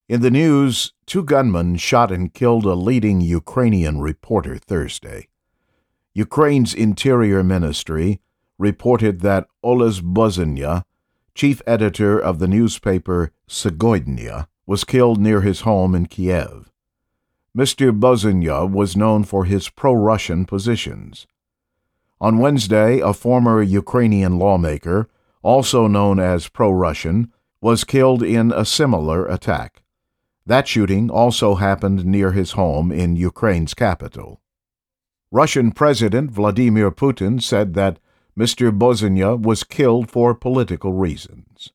In the news, two gunmen shot and killed a leading Ukrainian reporter Thursday. Ukraine's Interior Ministry reported that Oles Bozynia, chief editor of the newspaper Segoydnia, was killed near his home in Kiev. Mr. Bozynia was known for his pro-Russian positions. On Wednesday, a former Ukrainian lawmaker, also known as pro-Russian, was killed in a similar attack. That shooting also happened near his home in Ukraine's capital. Russian President Vladimir Putin said that Mr. Bozynia was killed for political reasons.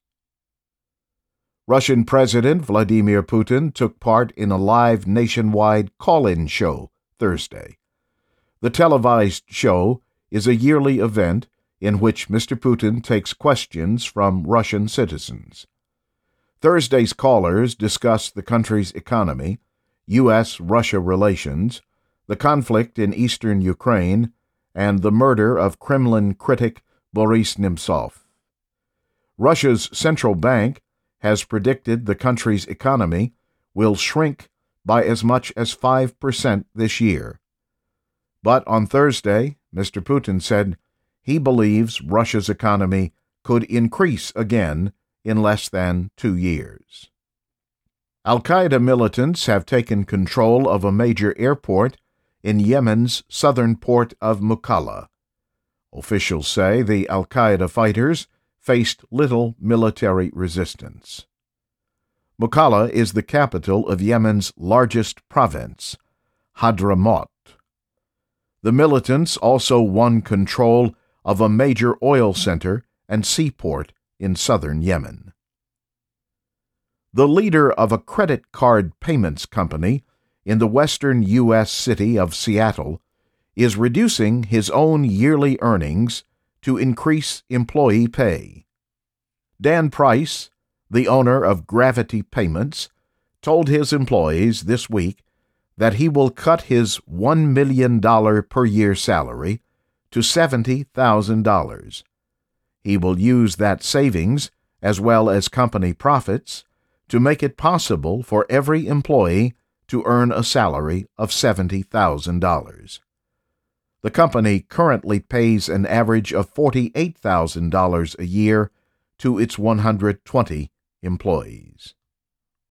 Russian President Vladimir Putin took part in a live nationwide call-in show Thursday. The televised show is a yearly event in which Mr. Putin takes questions from Russian citizens. Thursday's callers discussed the country's economy, U.S.-Russia relations, the conflict in eastern Ukraine, and the murder of Kremlin critic Boris Nemtsov. Russia's central bank has predicted the country's economy will shrink by as much as 5% this year. But on Thursday, Mr. Putin said he believes Russia's economy could increase again in less than 2 years. Al-Qaeda militants have taken control of a major airport in Yemen's southern port of Mukalla. Officials say the Al-Qaeda fighters faced little military resistance. Mukalla is the capital of Yemen's largest province, Hadramaut. The militants also won control of a major oil center and seaport in southern Yemen. The leader of a credit card payments company in the western U.S. city of Seattle is reducing his own yearly earnings to increase employee pay. Dan Price, the owner of Gravity Payments, told his employees this week that he will cut his $1 million per year salary to $70,000. He will use that savings, as well as company profits, to make it possible for every employee to earn a salary of $70,000. The company currently pays an average of $48,000 a year to its 120 employees.